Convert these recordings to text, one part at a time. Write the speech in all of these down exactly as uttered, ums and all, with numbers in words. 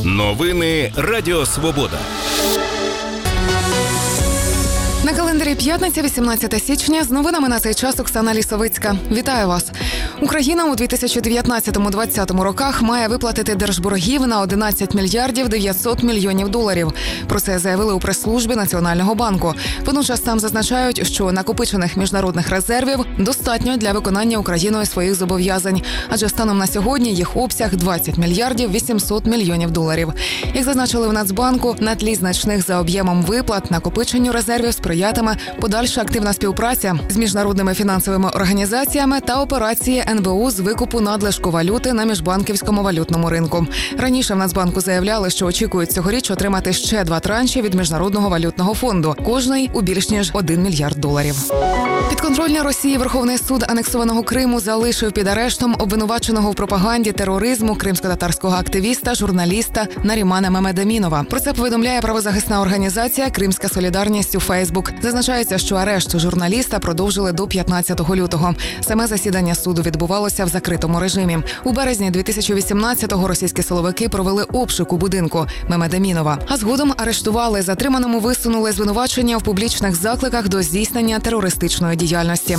Новини Радіо Свобода. На календарі п'ятниця, вісімнадцяте січня. З новинами на цей час Оксана Лісовицька. Вітаю вас. Україна у дві тисячі дев'ятнадцятому-двадцятому роках має виплатити держборгів на одинадцять мільярдів дев'ятсот мільйонів доларів. Про це заявили у прес-службі Національного банку. Водночас там зазначають, що накопичених міжнародних резервів достатньо для виконання Україною своїх зобов'язань. Адже станом на сьогодні їх обсяг двадцять мільярдів вісімсот мільйонів доларів. Як зазначили в Нацбанку, на тлі значних за об'ємом виплат накопиченню резервів сприятиме подальша активна співпраця з міжнародними фінансовими організаціями та операції ен бе у з викупу надлишку валюти на міжбанківському валютному ринку. Раніше в Нацбанку заявляли, що очікують цьогоріч отримати ще два транші від Міжнародного валютного фонду, кожний у більш ніж один мільярд доларів. Підконтрольний Росії Верховний суд анексованого Криму залишив під арештом обвинуваченого в пропаганді тероризму кримсько-татарського активіста, журналіста Нарімана Мамедамінова. Про це повідомляє правозахисна організація «Кримська солідарність» у Фейсбук. Зазначається, що арешт журналіста продовжили до п'ятнадцятого лютого. Саме засідання суду відбувалося в закритому режимі. У березні дві тисячі вісімнадцятого російські силовики провели обшук у будинку Мамедамінова, а згодом арештували. Затриманому висунули звинувачення в публічних закликах до здійснення терористичної діяльності.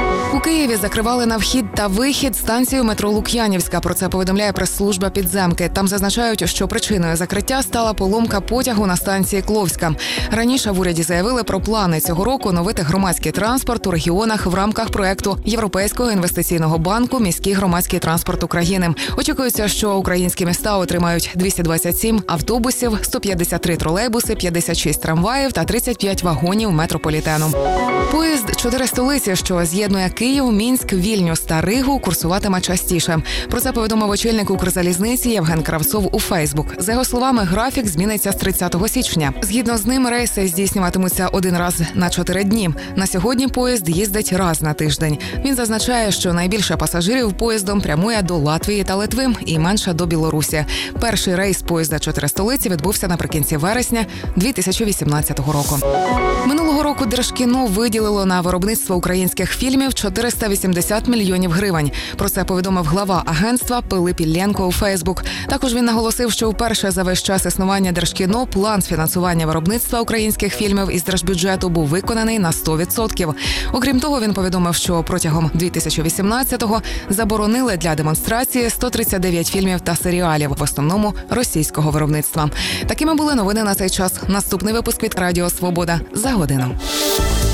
У Києві закривали на вхід та вихід станцію метро Лук'янівська. Про це повідомляє прес-служба «Підземки». Там зазначають, що причиною закриття стала поломка потягу на станції Кловська. Раніше в уряді заявили про плани цього року оновити громадський транспорт у регіонах в рамках проекту Європейського інвестиційного банку «Міський громадський транспорт України». Очікується, що українські міста отримають двісті двадцять сім автобусів, сто п'ятдесят три тролейбуси, п'ятдесят шість трамваїв та тридцять п'ять вагонів метрополітену. Поїзд «Чотири столиці», що з'єднує Київ, Мінськ, Вільнюс та Ригу, курсуватиме частіше. Про це повідомив очільник Укрзалізниці Євген Кравцов у Фейсбук. За його словами, графік зміниться з тридцятого січня. Згідно з ним, рейси здійснюватимуться один раз на чотири дні. На сьогодні поїзд їздить раз на тиждень. Він зазначає, що найбільше пасажирів поїздом прямує до Латвії та Литви і менше до Білорусі. Перший рейс поїзда «Чотири столиці» відбувся наприкінці вересня дві тисячі вісімнадцятого року. Минулого року Держкіно виділило на виробництво українських фільмів чотириста вісімдесят мільйонів гривень. Про це повідомив глава агентства Пилип Іллєнко у Фейсбук. Також він наголосив, що вперше за весь час існування Держкіно план з фінансування виробництва українських фільмів із держбюджету був виконаний на сто відсотків. Окрім того, він повідомив, що протягом дві тисячі вісімнадцятого заборонили для демонстрації сто тридцять дев'ять фільмів та серіалів, в основному російського виробництва. Такими були новини на цей час. Наступний випуск від Радіо Свобода за годину.